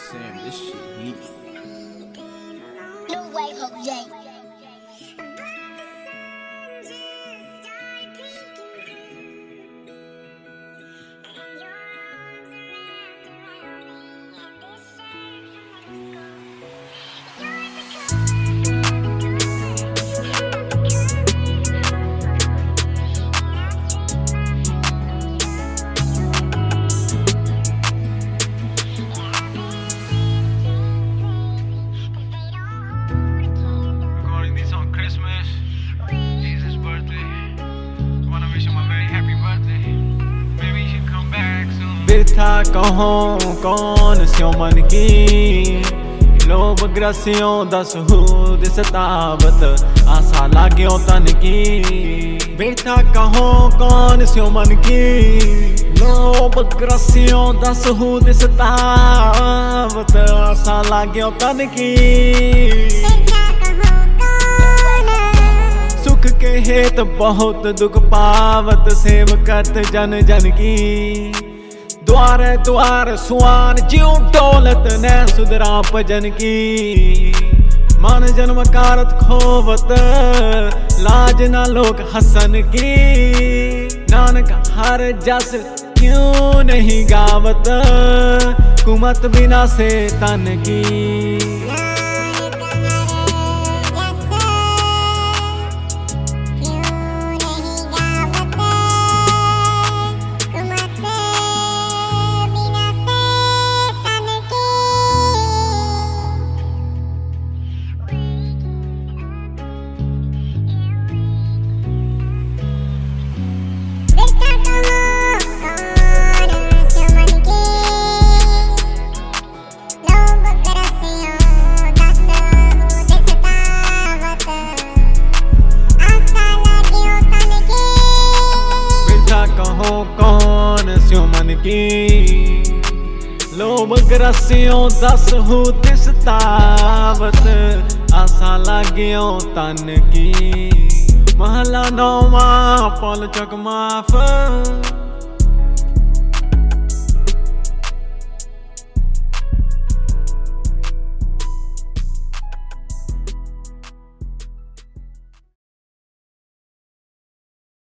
Sam, this shit heat. New Wave Jose. बिरथा कहूँ कौन स्यों मन की लोभ ग्रसियों दस हुद सतावत आशा लाग्यों तन की। बिरथा कहूँ कौन स्यों मन की लोभ ग्रसियों दस हुद सतावत आशा लाग्यों तन की। सुख के हेत बहुत दुख पावत सेवकत जन जन की। द्वार द्वार सुआन जीव दौलत न सुधरा भजन की। मन जन्म कारत खोवत लाज ना लोग हसन की। नानक हर जस क्यों नहीं गावत कुमत बिना से तन की। कौन स्यों मन की लोभ ग्रसियों दस हुद सतावत आशा लाग्यों तन की। महला नौवां पल चक माफ